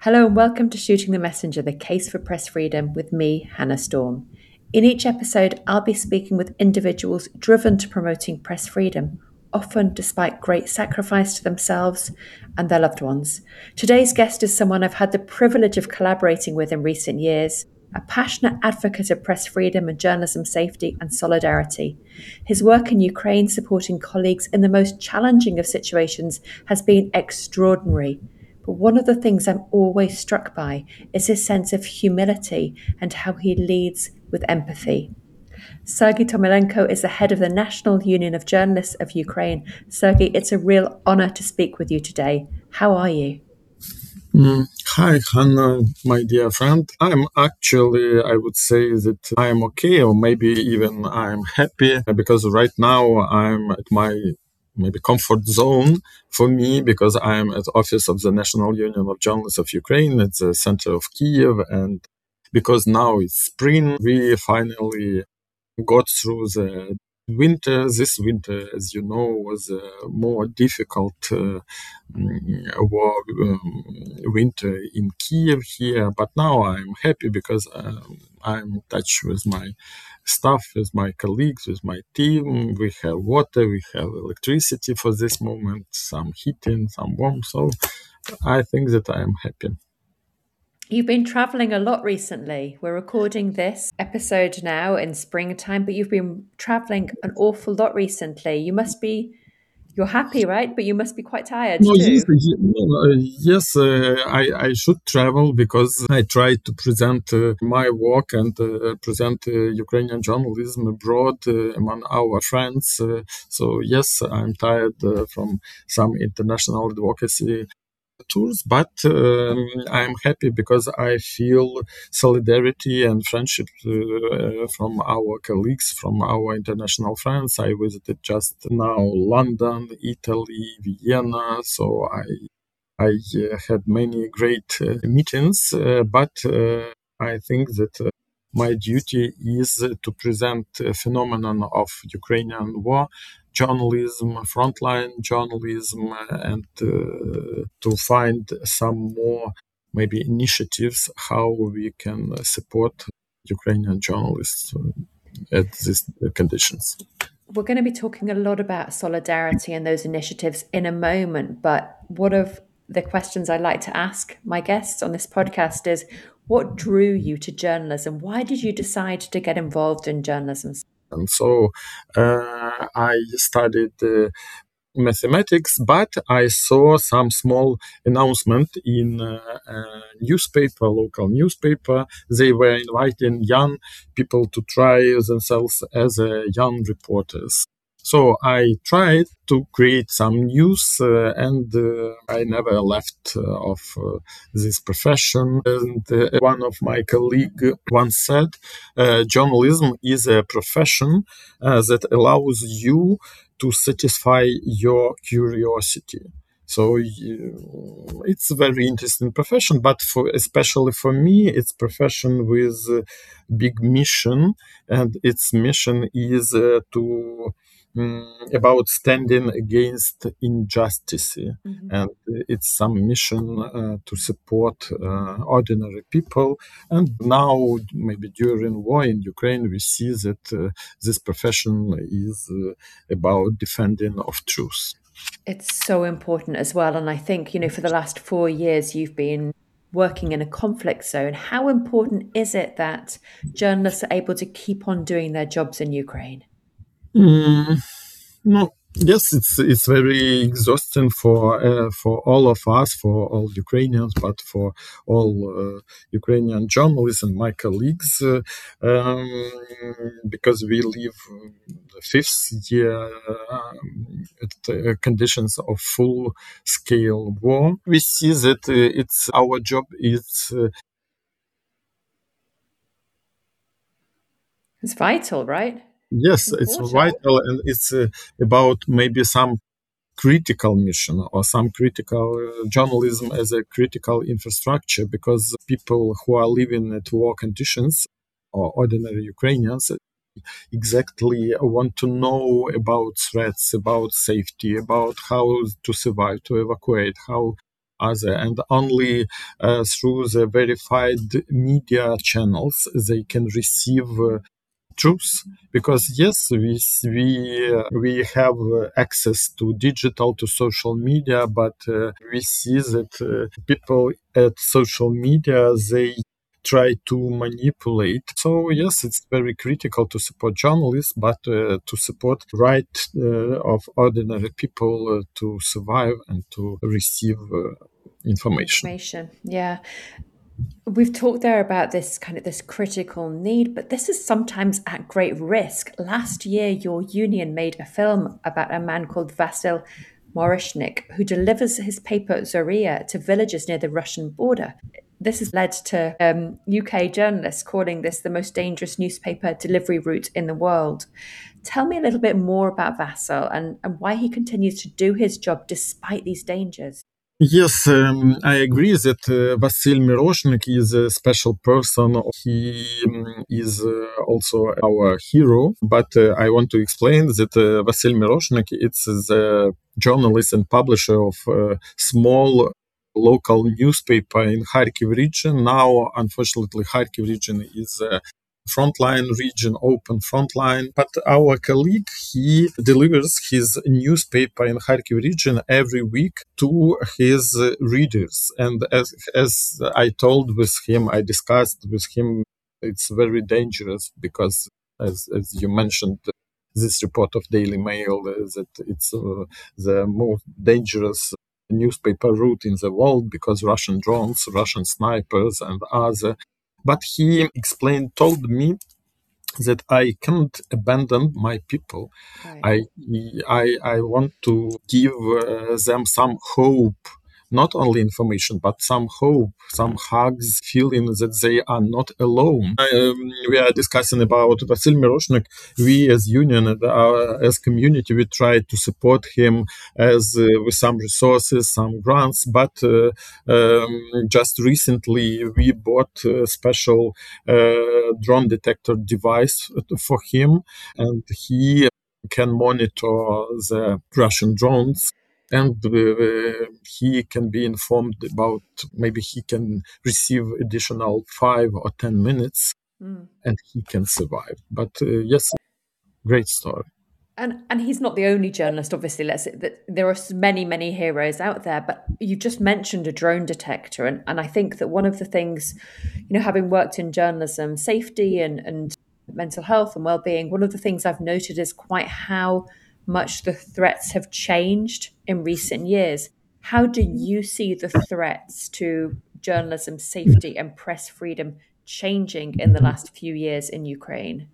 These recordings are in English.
Hello and welcome to Shooting the Messenger, the case for press freedom with me, Hannah Storm. In each episode, I'll be speaking with individuals driven to promoting press freedom, often despite great sacrifice to themselves and their loved ones. Today's guest is someone I've had the privilege of collaborating with in recent years, a passionate advocate of press freedom and journalism safety and solidarity. His work in Ukraine supporting colleagues in the most challenging of situations has been extraordinary. But one of the things I'm always struck by is his sense of humility and how he leads with empathy. Sergei Tomilenko is the head of the National Union of Journalists of Ukraine. Sergei, it's a real honor to speak with you today. How are you? Hi, Hannah, my dear friend. I would say that I'm okay, or maybe even I'm happy, because right now I'm at my maybe comfort zone for me, because I'm at the office of the National Union of Journalists of Ukraine at the center of Kiev. And because now it's spring, we finally got through the winter. This winter, as you know, was a more difficult winter in Kiev here. But now I'm happy because I'm in touch with my staff, with my colleagues, with my team. We have water, we have electricity for this moment, some heating, some warmth. So I think that I'm happy. You've been traveling a lot recently. We're recording this episode now in springtime, but you've been traveling an awful lot recently. You're happy, right? But you must be quite tired No, too. I should travel because I try to present my work and present Ukrainian journalism abroad among our friends. So yes, I'm tired from some international advocacy tours, but I'm happy because I feel solidarity and friendship from our colleagues, from our international friends. I visited just now London, Italy, Vienna, so I had many great meetings, but I think that my duty is to present a phenomenon of Ukrainian war journalism, frontline journalism, and to find some more maybe initiatives how we can support Ukrainian journalists at these conditions. We're going to be talking a lot about solidarity and those initiatives in a moment, but one of the questions I like to ask my guests on this podcast is, what drew you to journalism? Why did you decide to get involved in journalism? And so I studied mathematics, but I saw some small announcement in a newspaper, local newspaper. They were inviting young people to try themselves as young reporters. So I tried to create some news, and I never left of this profession. And one of my colleagues once said, journalism is a profession that allows you to satisfy your curiosity. So it's a very interesting profession, but especially for me, it's profession with a big mission, and its mission is to about standing against injustice, and it's some mission to support ordinary people. And now, maybe during war in Ukraine, we see that this profession is about defending of truth. It's so important as well. And I think, for the last 4 years, you've been working in a conflict zone. How important is it that journalists are able to keep on doing their jobs in Ukraine? No, yes, it's very exhausting for all of us, for all Ukrainians, but for all Ukrainian journalists and my colleagues, because we live the fifth year at conditions of full-scale war. We see that it's our job is. It's vital, right? Yes, it's Important. vital, and it's about maybe some critical mission or some critical journalism as a critical infrastructure, because people who are living at war conditions or ordinary Ukrainians exactly want to know about threats, about safety, about how to survive, to evacuate, how other, and only through the verified media channels they can receive truth. Because yes, we have access to digital, to social media, but we see that people at social media, they try to manipulate. So yes, it's very critical to support journalists, but to support right of ordinary people to survive and to receive information. Yeah. We've talked there about this kind of this critical need, but this is sometimes at great risk. Last year, your union made a film about a man called Vasil Morishnik, who delivers his paper Zoria to villages near the Russian border. This has led to UK journalists calling this the most dangerous newspaper delivery route in the world. Tell me a little bit more about Vasil and why he continues to do his job despite these dangers. Yes, I agree that Vasil Miroshnik is a special person. He is also our hero. But I want to explain that Vasil Miroshnik is the journalist and publisher of a small local newspaper in Kharkiv region. Now, unfortunately, Kharkiv region is frontline region, open frontline. But our colleague, he delivers his newspaper in Kharkiv region every week to his readers. And as I told with him, I discussed with him, it's very dangerous because, as you mentioned, this report of Daily Mail that it's the most dangerous newspaper route in the world because Russian drones, Russian snipers, and other. But he told me that I can't abandon my people. Right. I want to give them some hope, not only information, but some hope, some hugs, feeling that they are not alone. We are discussing about Vasil Miroshnik. We as union and as community, we try to support him as with some resources, some grants, but just recently we bought a special drone detector device for him, and he can monitor the Russian drones, and he can be informed about, maybe he can receive additional 5 or 10 minutes Mm. and he can survive. But yes, great story. And he's not the only journalist, obviously. There are many heroes out there, but you just mentioned a drone detector, and I think that one of the things, having worked in journalism, safety and mental health and well-being, one of the things I've noted is quite how much the threats have changed in recent years. How do you see the threats to journalism, safety, and press freedom changing in the last few years in Ukraine?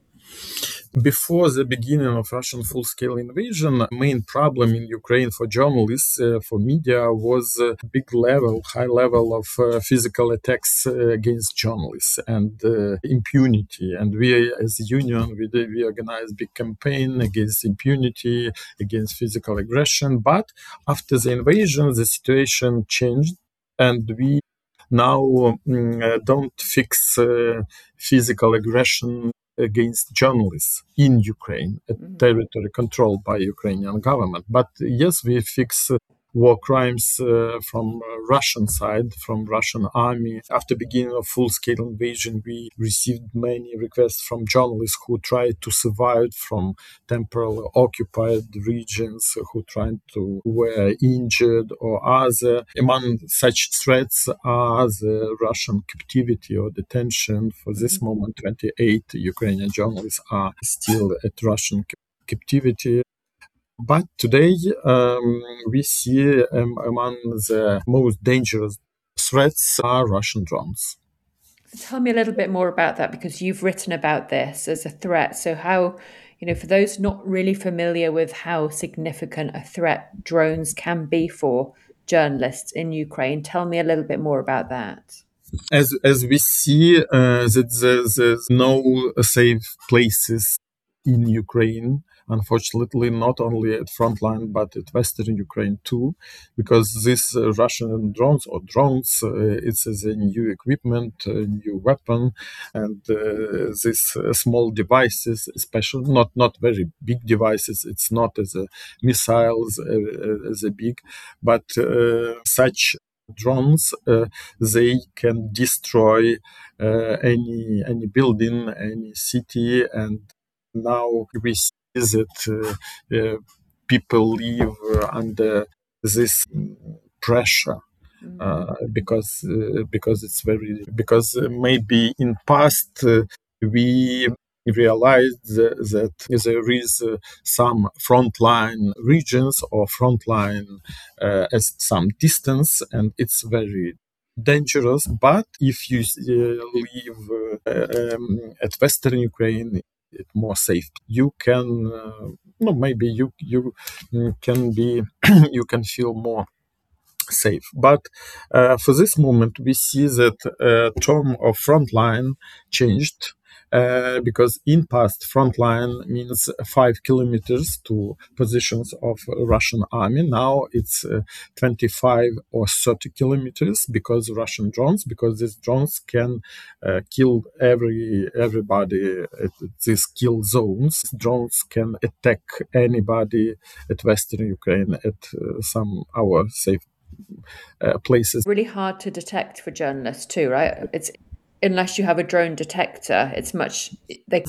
Before the beginning of Russian full-scale invasion, main problem in Ukraine for journalists, for media, was high level of physical attacks against journalists and impunity. And we, as a union, we organized big campaign against impunity, against physical aggression. But after the invasion, the situation changed, and we now don't fix physical aggression against journalists in Ukraine, a territory controlled by Ukrainian government. But yes, we fix war crimes from Russian side, from Russian army. After beginning of full-scale invasion, we received many requests from journalists who tried to survive from temporarily occupied regions, who were injured or other. Among such threats are the Russian captivity or detention. For this moment, 28 Ukrainian journalists are still at Russian captivity. But today, we see among the most dangerous threats are Russian drones. Tell me a little bit more about that, because you've written about this as a threat. So how, for those not really familiar with how significant a threat drones can be for journalists in Ukraine, tell me a little bit more about that. As we see that there's no safe places in Ukraine, unfortunately, not only at frontline but at western Ukraine too, because these Russian drones, it's a new equipment, a new weapon, and these small devices, especially not very big devices. It's not as a missiles as a big, but such drones, they can destroy any building, any city, and now we see that people live under this pressure because it's very because maybe in past we realized that there is some frontline regions or frontline at some distance, and it's very dangerous. But if you live at Western Ukraine, it's more safe. You can no, maybe you can be you can feel more safe. But for this moment, we see that term of frontline changed. Because in past frontline means 5 kilometers to positions of Russian army. Now it's 25 or 30 kilometers because Russian drones, because these drones can kill everybody at these kill zones. Drones can attack anybody at Western Ukraine at some our safe places. Really hard to detect for journalists too, right? It's unless you have a drone detector, it's much they.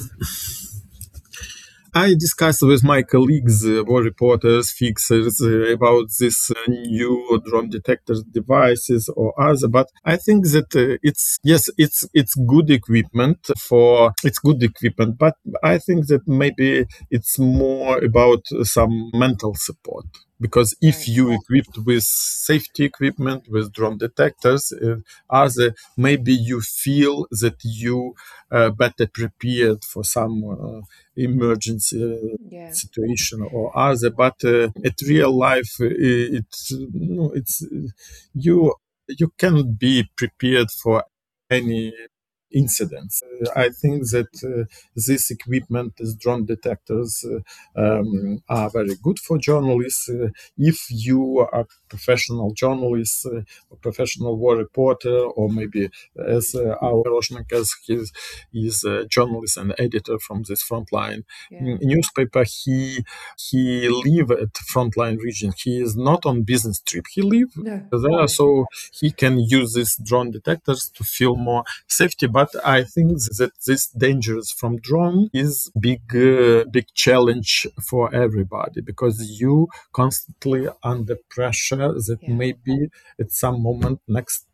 I discussed with my colleagues, war reporters, fixers, about this new drone detector devices or other. But I think that it's good equipment but I think that maybe it's more about some mental support. Because if you equipped with safety equipment, with drone detectors, maybe you feel that you better prepared for some emergency situation or other. But at real life, it's you can be prepared for any incidents. I think that this equipment, as drone detectors, are very good for journalists. If you are a professional journalist, a professional war reporter, or maybe as our Roshenko is a journalist and editor from this frontline newspaper, he live at frontline region. He is not on business trip. He live there, so he can use these drone detectors to feel more safety. But I think that this dangers from drone is big challenge for everybody, because you constantly under pressure that maybe at some moment next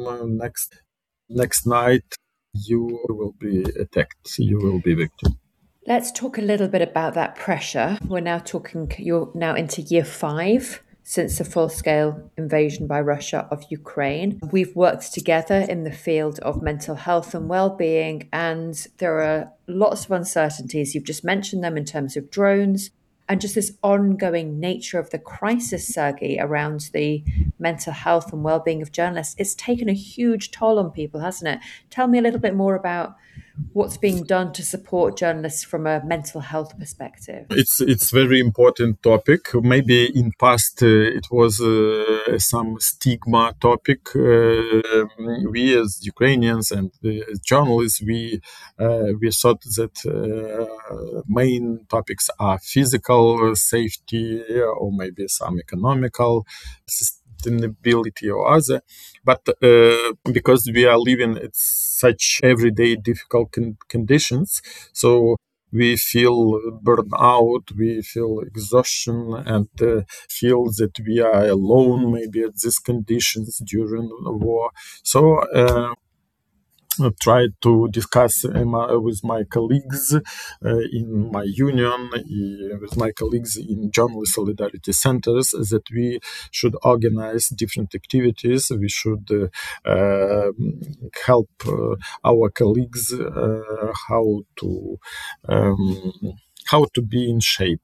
night you will be attacked, you will be victim. Let's talk a little bit about that pressure. You're now into year 5 since the full-scale invasion by Russia of Ukraine. We've worked together in the field of mental health and well-being, and there are lots of uncertainties. You've just mentioned them in terms of drones and just this ongoing nature of the crisis, Sergei, around the mental health and well-being of journalists. It's taken a huge toll on people, hasn't it? Tell me a little bit more about what's being done to support journalists from a mental health perspective. It's very important topic. Maybe in past it was some stigma topic. We as Ukrainians and as journalists, we thought that main topics are physical safety or maybe some economical sustainability or other. But because we are living at such everyday difficult conditions, so we feel burned out, we feel exhaustion, and feel that we are alone maybe at these conditions during the war. So tried to discuss with my colleagues in my union, with my colleagues in journalist solidarity centers, that we should organize different activities. We should help our colleagues how to be in shape.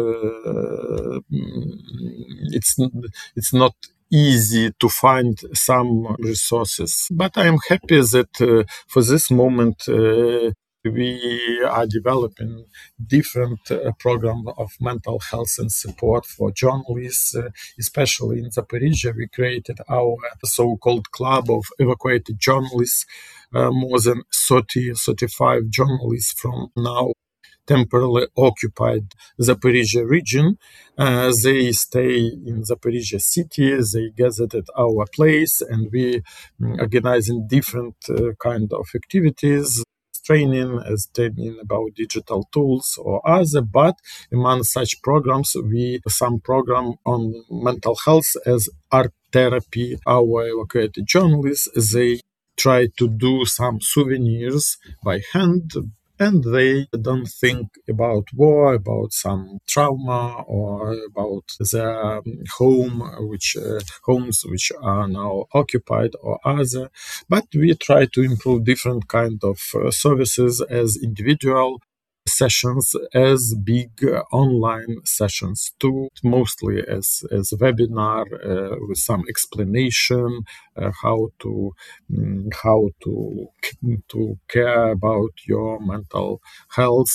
It's not easy to find some resources, but I'm happy that for this moment we are developing different program of mental health and support for journalists, especially in Zaporizhia. We created our so-called club of evacuated journalists. More than 35 journalists from now temporarily occupied Zaporizhia region. They stay in Zaporizhia city. They gathered at our place, and we organizing different kind of activities, training, as training about digital tools or other. But among such programs, some program on mental health as art therapy. Our evacuated journalists, they try to do some souvenirs by hand, and they don't think about war, about some trauma, or about their homes which are now occupied or other. But we try to improve different kind of services as individual sessions, as big online sessions too, mostly as webinar with some explanation how to care about your mental health,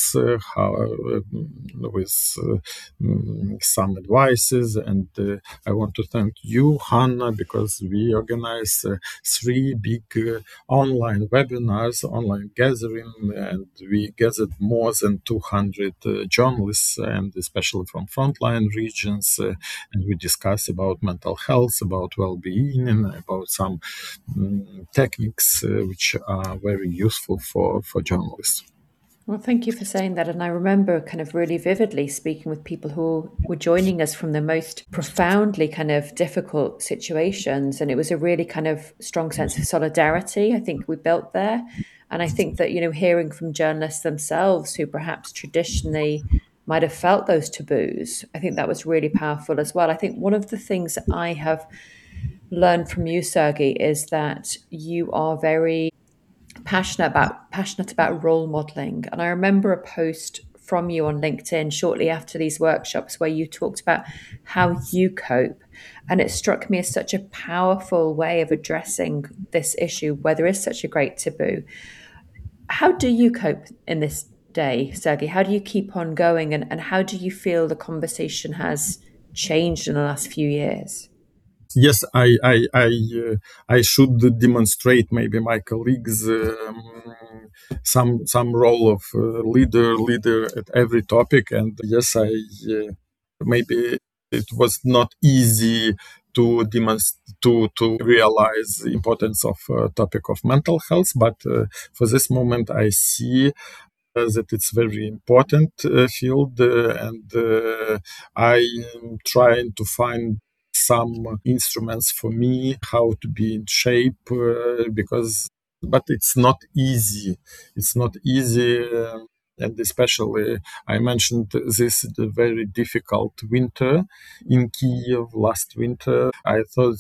with some advices. And I want to thank you, Hannah, because we organize 3 big online webinars, online gathering, and we gathered more than 200 journalists, and especially from frontline regions, and we discuss about mental health, about well-being, and about some techniques which are very useful for journalists. Well, thank you for saying that. And I remember kind of really vividly speaking with people who were joining us from the most profoundly kind of difficult situations. And it was a really kind of strong sense of solidarity, I think we built there. And I think that, hearing from journalists themselves who perhaps traditionally might have felt those taboos, I think that was really powerful as well. I think one of the things that I have learned from you, Sergey, is that you are very passionate about role modeling. And I remember a post from you on LinkedIn shortly after these workshops where you talked about how you cope. And it struck me as such a powerful way of addressing this issue where there is such a great taboo. How do you cope in this day, Sergey? How do you keep on going? And how do you feel the conversation has changed in the last few years? Yes, I should demonstrate maybe my colleagues some role of leader at every topic. And yes, I maybe it was not easy to to realize the importance of topic of mental health, but for this moment I see that it's very important field, and I am trying to find some instruments for me how to be in shape, but it's not easy. It's not easy. And especially, I mentioned this very difficult winter in Kiev last winter. I thought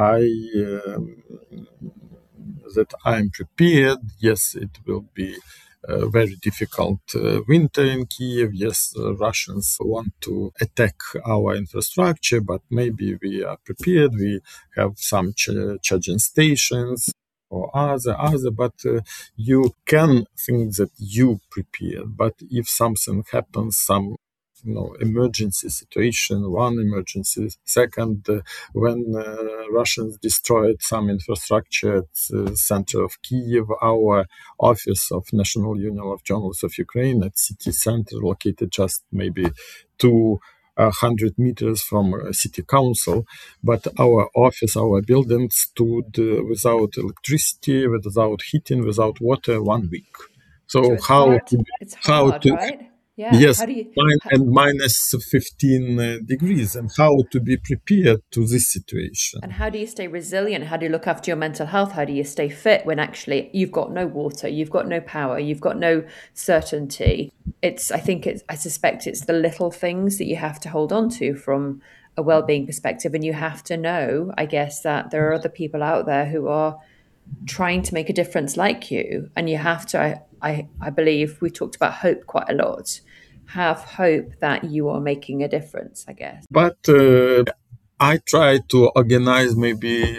that I'm prepared. Yes, it will be a very difficult winter in Kiev. Yes, Russians want to attack our infrastructure, but maybe we are prepared. We have some charging stations or other, but you can think that you prepared. But if something happens, some emergency situation, one emergency, second, when Russians destroyed some infrastructure at the center of Kiev, our office of National Union of Journalists of Ukraine at city center, located just maybe 200 meters from city council, but our office, our building stood without electricity, without heating, without water 1 week. So it's hard. It's hard, right? Yeah. Yes, How do you? and minus 15 degrees, and how to be prepared to this situation. And how do you stay resilient? How do you look after your mental health? How do you stay fit when actually you've got no water, you've got no power, you've got no certainty? I suspect it's the little things that you have to hold on to from a well-being perspective. And you have to know, I guess, that there are other people out there who are trying to make a difference like you. And you have to, I believe we talked about hope quite a lot. Have hope that you are making a difference, I guess. But I try to organize maybe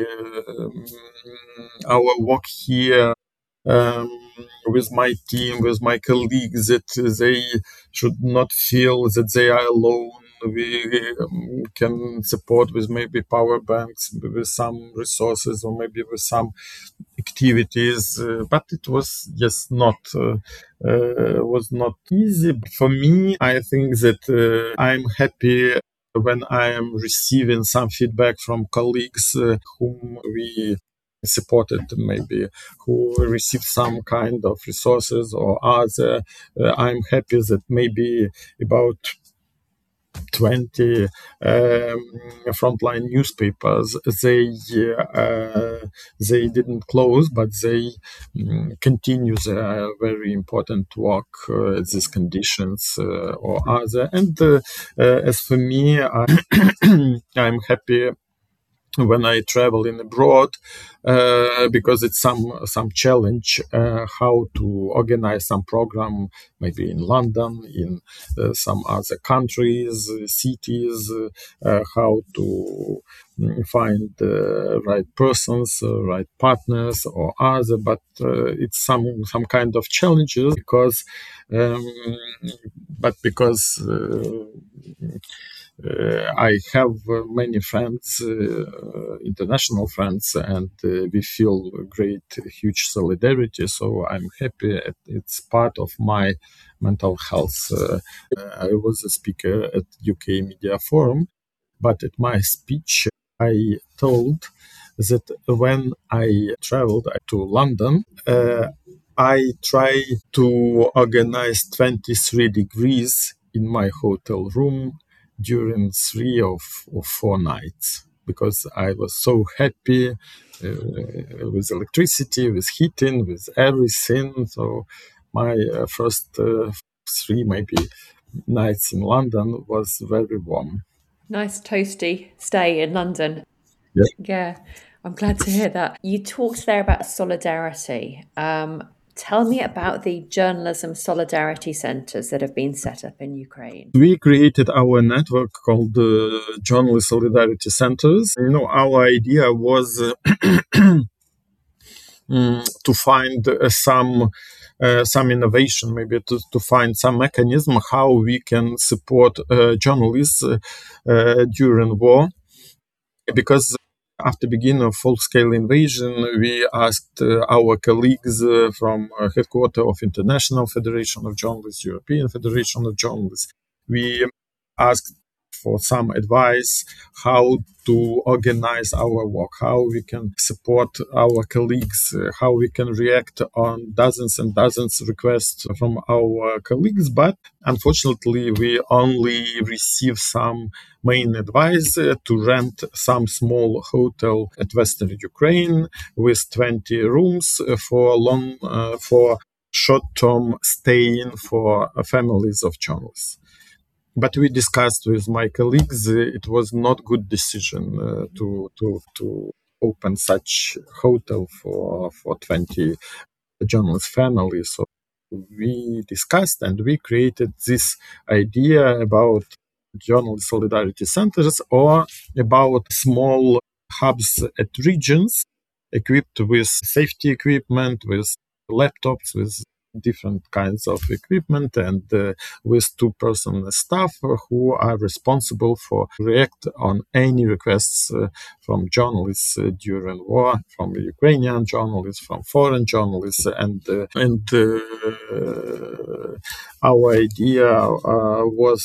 our work here with my team, with my colleagues, that they should not feel that they are alone. We can support with maybe power banks, with some resources, or maybe with some activities, but it was just not was not easy for me. I think that I'm happy when I am receiving some feedback from colleagues whom we supported, maybe who received some kind of resources or other. I'm happy that maybe about 20 frontline newspapers, they didn't close, but they continue their very important work at these conditions or other. And as for me, I'm happy when I travel in abroad, because it's some challenge how to organize some program, maybe in London, in some other countries, cities, how to find the right persons, right partners, or other. But it's some kind of challenges because, but because. I have many friends, international friends, and we feel great, huge solidarity. So I'm happy. It's part of my mental health. I was a speaker at UK Media Forum, but at my speech, I told that when I traveled to London, I try to organize 23 degrees in my hotel room during 3 or 4 nights because I was so happy with electricity, with heating, with everything. So my first 3 maybe nights in London was very warm. Nice toasty stay in London. Yeah. Yeah, I'm glad to hear that. You talked there about solidarity. Tell me about the journalism solidarity centers that have been set up in Ukraine. We created our network called Journalist Solidarity Centers. Our idea was to find some innovation, maybe to find some mechanism how we can support journalists during war, because after beginning of full-scale invasion, we asked our colleagues from headquarters of International Federation of Journalists, European Federation of Journalists. We asked for some advice how to organize our work, how we can support our colleagues, how we can react on dozens and dozens of requests from our colleagues. But unfortunately, we only receive some main advice to rent some small hotel at Western Ukraine with 20 rooms for short-term staying for families of journalists. But we discussed with my colleagues, it was not good decision to open such hotel for 20 journalist families. So we discussed and we created this idea about journalist solidarity centers, or about small hubs at regions equipped with safety equipment, with laptops, with different kinds of equipment, and with 2-person staff who are responsible for react on any requests from journalists during war, from Ukrainian journalists, from foreign journalists, and our idea was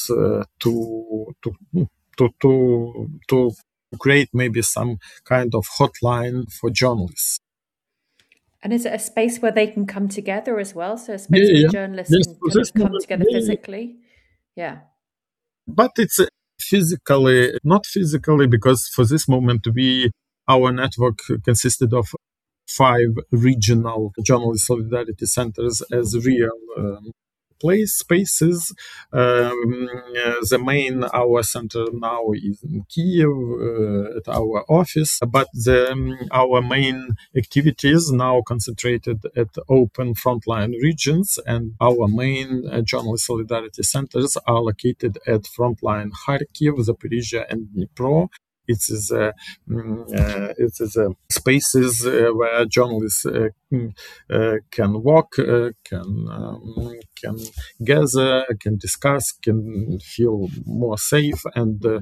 to create maybe some kind of hotline for journalists. And is it a space where they can come together as well? So a space where journalists Yes, can kind of come together physically? Yeah. But it's not physically, because for this moment, our network consisted of 5 regional journalist solidarity centers as real spaces. The main our center now is in Kiev at our office, but our main activities now concentrated at open frontline regions, and our main journalist solidarity centers are located at frontline Kharkiv, Zaporizhia, and Dnipro. It is spaces where journalists can walk, can gather, can discuss, can feel more safe, and the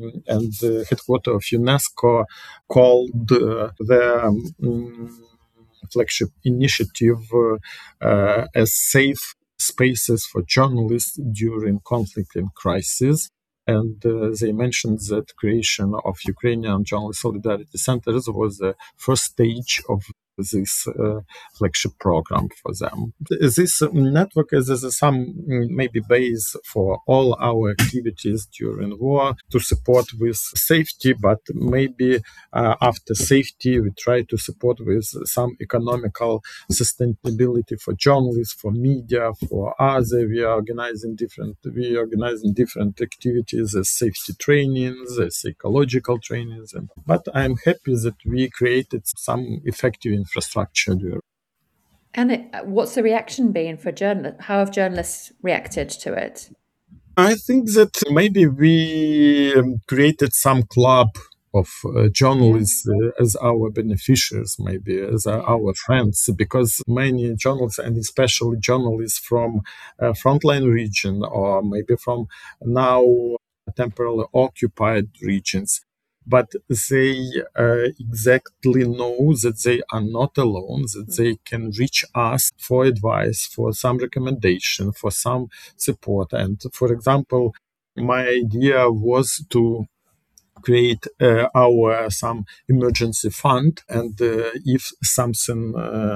headquarters of UNESCO called their flagship initiative as safe spaces for journalists during conflict and crisis. And they mentioned that creation of Ukrainian Journalist Solidarity Centers was the first stage of this flagship program for them. This network is some maybe base for all our activities during war to support with safety, but maybe after safety we try to support with some economical sustainability for journalists, for media, for other. We are organizing different activities as safety trainings, as ecological trainings. But I'm happy that we created some effective infrastructure there. And what's the reaction been for journalists? How have journalists reacted to it? I think that maybe we created some club of journalists as our beneficiaries, maybe as our friends, because many journalists, and especially journalists from frontline region or maybe from now temporarily occupied regions, but they exactly know that they are not alone, that they can reach us for advice, for some recommendation, for some support. And for example, my idea was to create our some emergency fund, and if something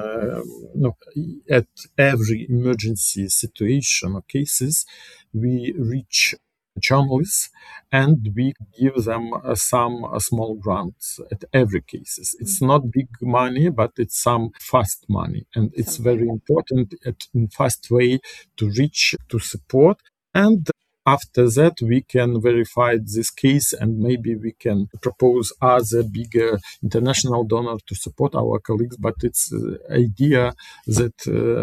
at every emergency situation or cases, we reach journalists and we give them some small grants at every cases. It's not big money, but it's some fast money, and it's very important in fast way to reach, to support. And after that, we can verify this case, and maybe we can propose other bigger international donor to support our colleagues. But it's the idea that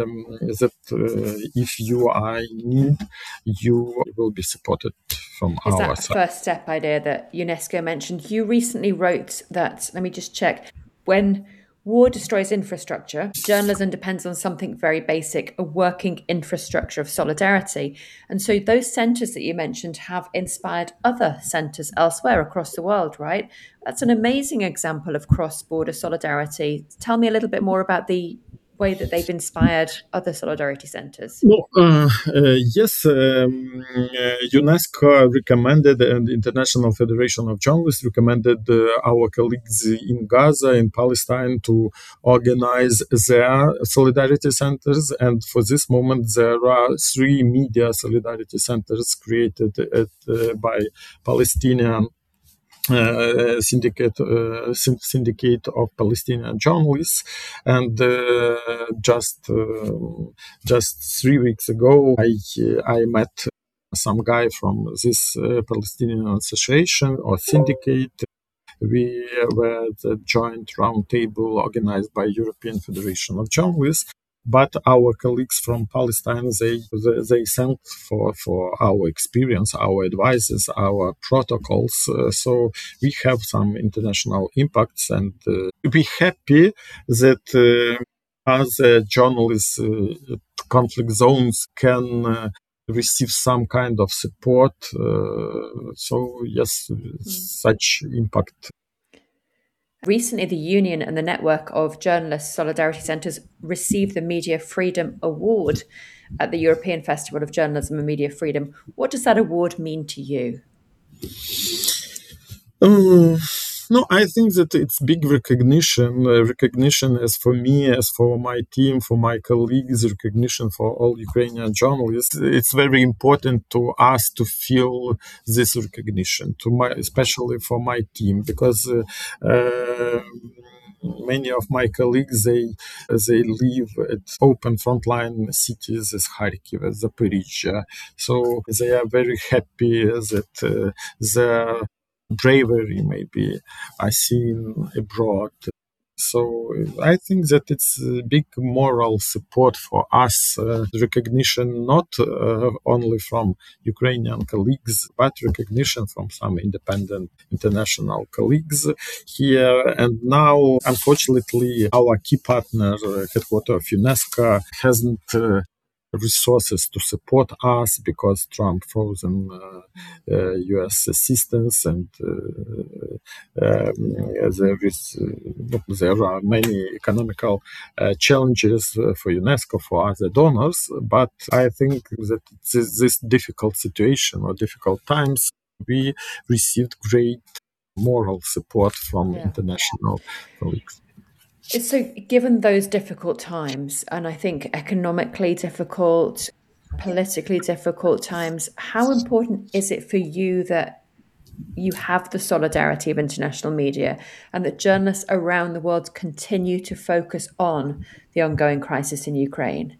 if you are in need, you will be supported from our side. Is that first step idea that UNESCO mentioned? You recently wrote that, let me just check, when war destroys infrastructure, journalism depends on something very basic, a working infrastructure of solidarity. And so those centres that you mentioned have inspired other centres elsewhere across the world, right? That's an amazing example of cross-border solidarity. Tell me a little bit more about the way that they've inspired other solidarity centres. Yes, UNESCO recommended, and International Federation of Journalists recommended our colleagues in Gaza, in Palestine, to organize their solidarity centers. And for this moment, there are 3 media solidarity centers created by Palestinian syndicate of Palestinian journalists. And just 3 weeks ago, I met some guy from this Palestinian association or syndicate. We were at a joint roundtable organized by European Federation of Journalists. But our colleagues from Palestine, they sent for our experience, our advices, our protocols. So we have some international impacts, and we're happy that other journalists conflict zones can receive some kind of support. So yes, such impact. Recently, the Union and the Network of Journalists Solidarity Centres received the Media Freedom Award at the European Festival of Journalism and Media Freedom. What does that award mean to you? No, I think that it's big recognition. Recognition as for me, as for my team, for my colleagues, recognition for all Ukrainian journalists. It's very important to us to feel this recognition, especially for my team, because many of my colleagues, they live at open frontline cities as Kharkiv, as Zaporizhzhia. So they are very happy that the bravery maybe I seen abroad. So I think that it's a big moral support for us, recognition not only from Ukrainian colleagues, but recognition from some independent international colleagues here. And now, unfortunately, our key partner, headquarters of UNESCO, hasn't resources to support us because Trump frozen U.S. assistance, and there are many economical challenges for UNESCO, for other donors. But I think that this difficult situation or difficult times, we received great moral support from international colleagues. So, given those difficult times, and I think economically difficult, politically difficult times, how important is it for you that you have the solidarity of international media and that journalists around the world continue to focus on the ongoing crisis in Ukraine?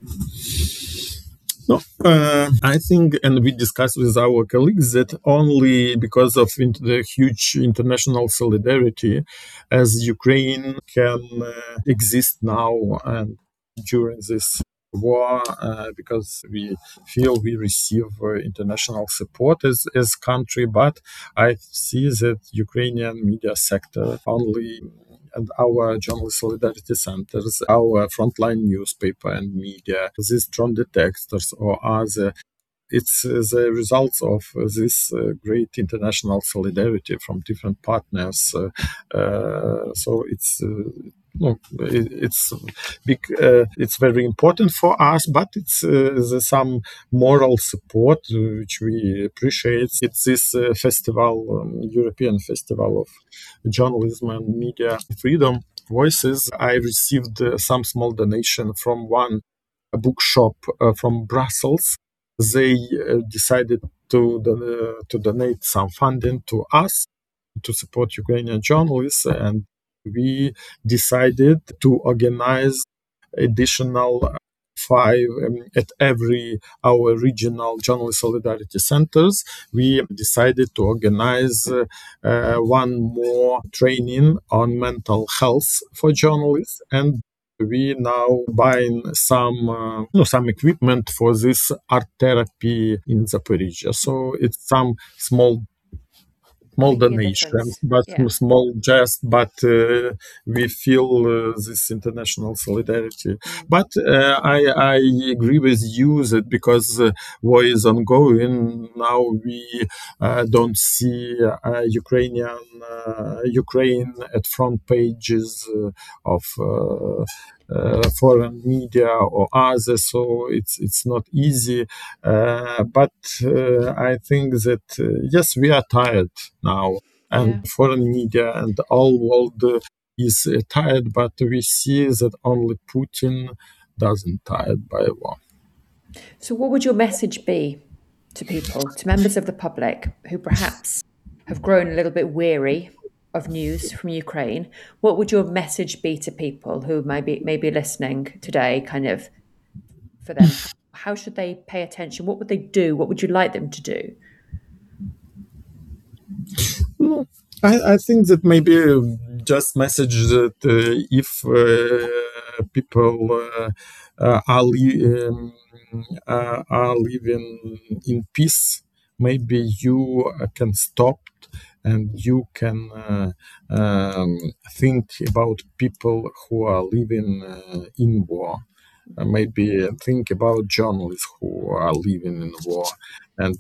No, I think, and we discussed with our colleagues, that only because of the huge international solidarity, as Ukraine can exist now and during this war, because we feel we receive international support as country. But I see that Ukrainian media sector only, and our journalist solidarity centers, our frontline newspaper and media, these drone detectors or other, it's the results of this great international solidarity from different partners. So it's it's big. It's very important for us, but it's there's some moral support which we appreciate. It's this festival, European Festival of Journalism and Media Freedom Voices. I received some small donation from one bookshop from Brussels. They decided to donate some funding to us to support Ukrainian journalists, and we decided to organize additional five at every our regional journalist solidarity centers. We decided to organize one more training on mental health for journalists, and we now buying some equipment for this art therapy in Zaporizhia. So it's some small donations, but small jest, but we feel this international solidarity. But I agree with you that because war is ongoing, now we don't see Ukraine at front pages of foreign media or others, so it's not easy. But I think that yes, we are tired now, and foreign media and the whole world is tired. But we see that only Putin doesn't tired by war. So, what would your message be to people, to members of the public who perhaps have grown a little bit weary of news from Ukraine? What would your message be to people who may be listening today, kind of for them? How should they pay attention? What would they do? What would you like them to do? I think that maybe just message that if people are living in peace, maybe you can stop and you can think about people who are living in war. Maybe think about journalists who are living in war, and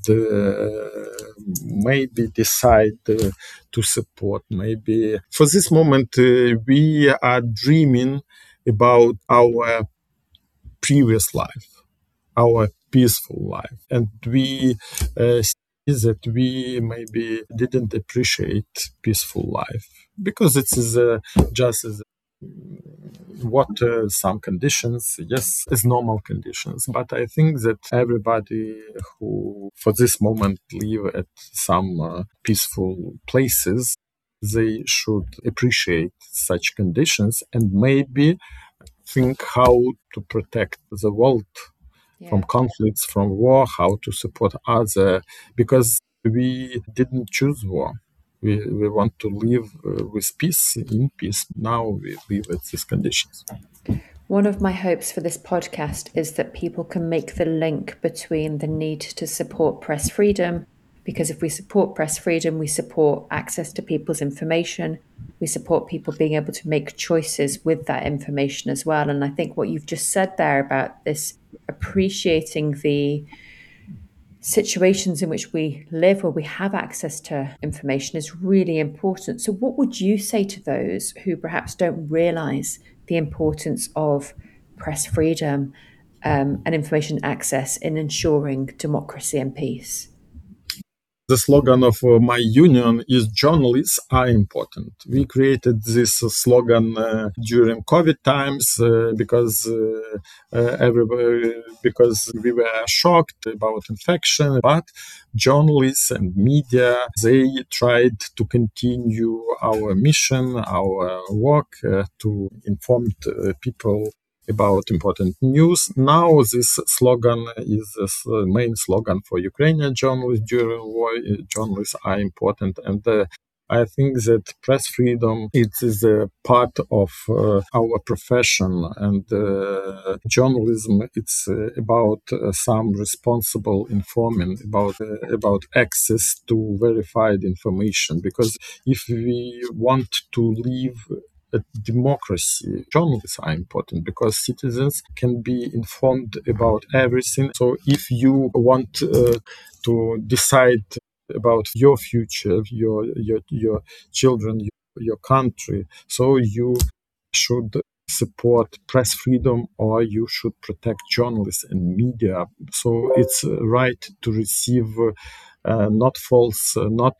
maybe decide to support. Maybe for this moment we are dreaming about our previous life, our peaceful life, and we see that we maybe didn't appreciate peaceful life because it is just as water, some conditions, yes, as normal conditions. But I think that everybody who, for this moment, live at some peaceful places, they should appreciate such conditions and maybe think how to protect the world from conflicts, from war, how to support others, because we didn't choose war. We want to live with peace, in peace. Now we live at these conditions. One of my hopes for this podcast is that people can make the link between the need to support press freedom, because if we support press freedom, we support access to people's information, we support people being able to make choices with that information as well. And I think what you've just said there about this appreciating the situations in which we live where we have access to information is really important. So, what would you say to those who perhaps don't realize the importance of press freedom and information access in ensuring democracy and peace? The slogan of my union is journalists are important. We created this slogan during COVID times because we were shocked about infection, but journalists and media, they tried to continue our mission, our work to inform people about important news. Now this slogan is the main slogan for Ukrainian journalists during war. Journalists are important, and I think that press freedom it is a part of our profession, and journalism it's about some responsible informing about access to verified information. Because if we want to live a democracy, journalists are important because citizens can be informed about everything. So if you want to decide about your future, your children, your country, so you should support press freedom or you should protect journalists and media. So it's right to receive not false, not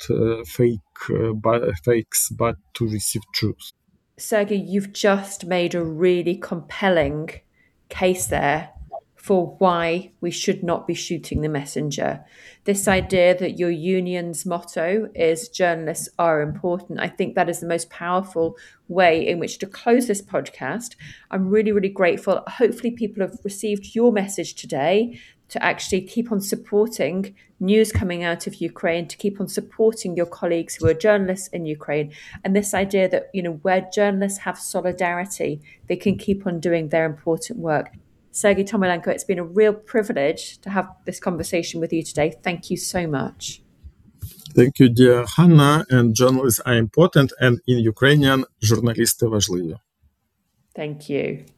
fakes, but to receive truth. Sergey, you've just made a really compelling case there for why we should not be shooting the messenger. This idea that your union's motto is journalists are important. I think that is the most powerful way in which to close this podcast. I'm really, really grateful. Hopefully, people have received your message today to actually keep on supporting news coming out of Ukraine, to keep on supporting your colleagues who are journalists in Ukraine. And this idea that, where journalists have solidarity, they can keep on doing their important work. Sergey Tomilenko, it's been a real privilege to have this conversation with you today. Thank you so much. Thank you, dear Hannah. And journalists are important, and in Ukrainian, журналісти важливі. Thank you.